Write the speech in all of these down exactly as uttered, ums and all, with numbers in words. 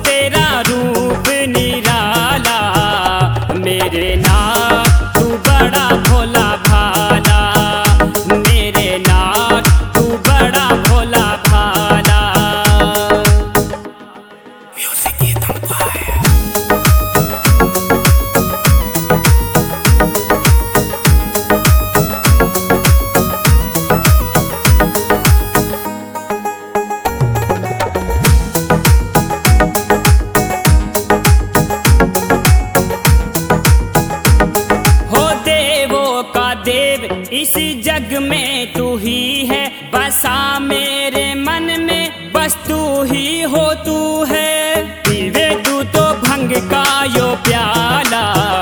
तेरा रूप निराला, मेरे नाथ तू बड़ा भोला भाला, मेरे नाथ तू बड़ा भोला भाला। देव इस जग में तू ही है, बसा मेरे मन में बस तू ही हो तू है। पीवे तू तो भंग का यो प्याला,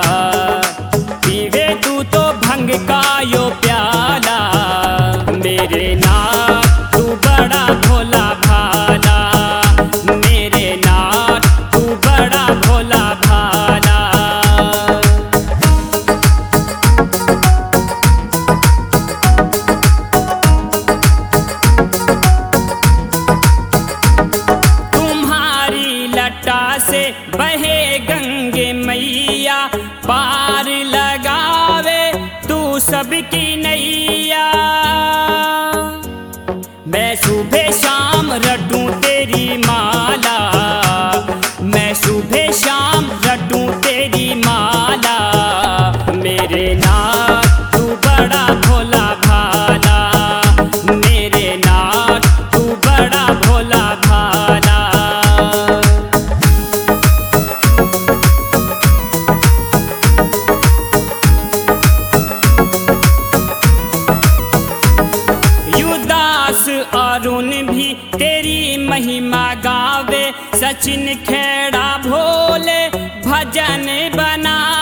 पीवे तू तो भंग का यो प्याला, मेरे नाथ तू बड़ा भोला भाला, मेरे नाथ तू बड़ा भोला भाला। से बहे गंगे मैया, पार लगावे तू सबकी नैया। मैं सुबह शाम रटूं तेरी माला, मैं सुबह शाम रटूं तेरी माला, मेरे नाथ तू बड़ा भोला भाला, मेरे नाथ तू बड़ा भोला भाला। अरुण भी तेरी महिमा गावे, सचिन खेड़ा भोले भजन बना